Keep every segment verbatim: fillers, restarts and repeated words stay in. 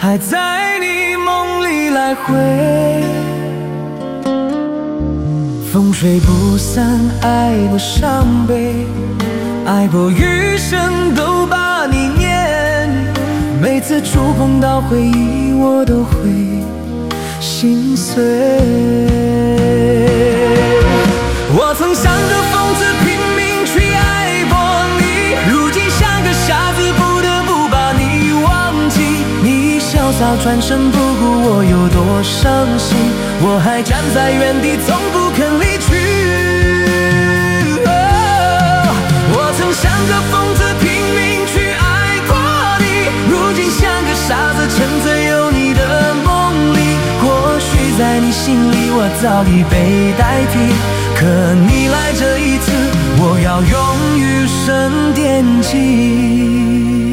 还在你梦里来回。风吹不散，爱不伤悲，爱过余生都把你念。每次触碰到回忆，我都会心碎。我曾像个疯子拼命去爱过你，如今像个傻子不得不把你忘记。你潇洒转身不顾我有多伤心，我还站在原地从不肯离去。哦，我曾像个疯子拼命去爱过你，如今像个傻子沉醉有你的梦里。或许在你心里我早已被代替，可你来这一次，我要用余生惦记。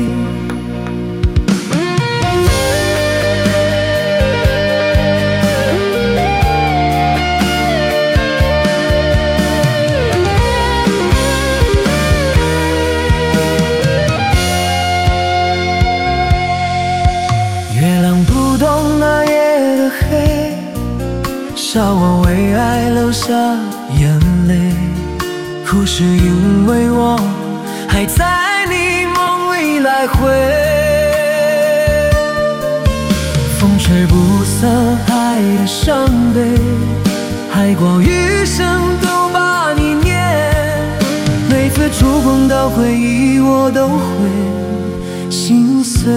月亮不懂那夜的黑，笑我为爱流下眼泪，哭是因为我还在你梦里来回。风吹不散爱的伤悲，爱过余生都把你念。每次触碰到回忆，我都会心碎。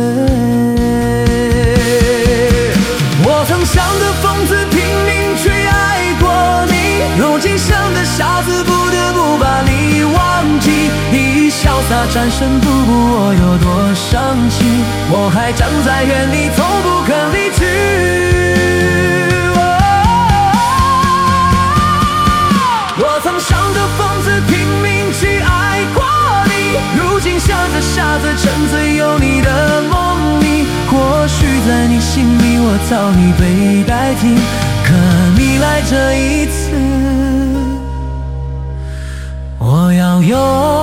我曾像个疯子拼命去爱过你，如今像个傻子不得不把你忘记。你潇洒转身不顾我有多伤心，我还站在原地从不肯离去。哦，我曾像个疯子拼命去爱过你，如今像个傻子沉醉有你的梦里。或许在你心里我早已被代替，可你来这一次，我要用